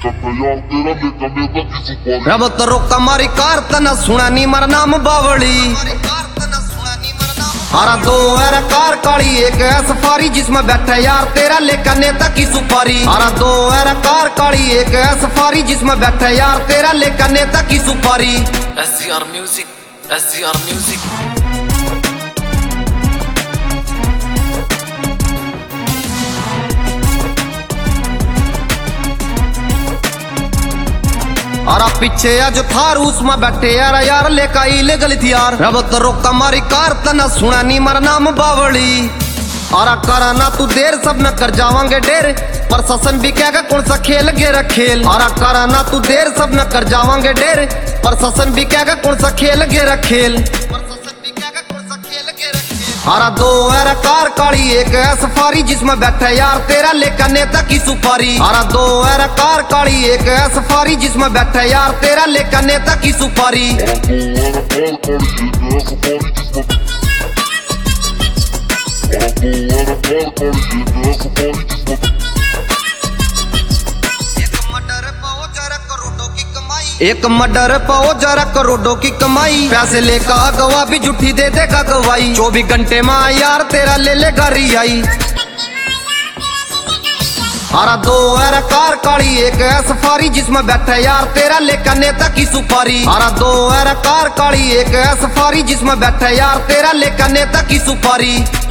रब तो रोका मारी कार तना सुना नी मर नाम बावली। हरा दो है कार काली एक है सफारी जिसमें बैठे यार तेरा लेकर नेता की सुपारी। हरा दो है कार काली एक है सफारी जिसमें बैठे यार तेरा लेकर नेता की सुपारी। SCR Music, SCR Music। अरा पीछे आज थार उसमें बैठे यार यार लेका इलीगल थी यार। रब तो रोका मारी कार तना सुना नी मर नाम बावली। अरा करा ना तू देर सब न कर जावांगे डेर प्रशासन भी कहेगा कौन सा खेल गेरा खेल। अरा करा ना तू देर सब न कर जावांगे डेर प्रशासन भी कहेगा कौन सा खेल गेरा खेल। हरा दो है कार काली एक है सफारी जिसमें बैठे यार तेरा लेकर नेता की सुपारी। हरा दो है कार काली एक है सफारी जिसमें बैठे यार तेरा लेकर नेता की सुपारी। एक मर्डर पाओ जरा करोड़ों की कमाई पैसे लेकर अगवा भी झूठी दे देगा गवाही। 24 घंटे में यार तेरा ले लेगा रियाई। हरा दो है कार काली एक है सफारी जिसमें बैठे यार तेरा लेकर नेता की सुपारी। हरा दो है कार काली एक है सफारी जिसमें बैठे यार तेरा लेकर नेता की सुपारी।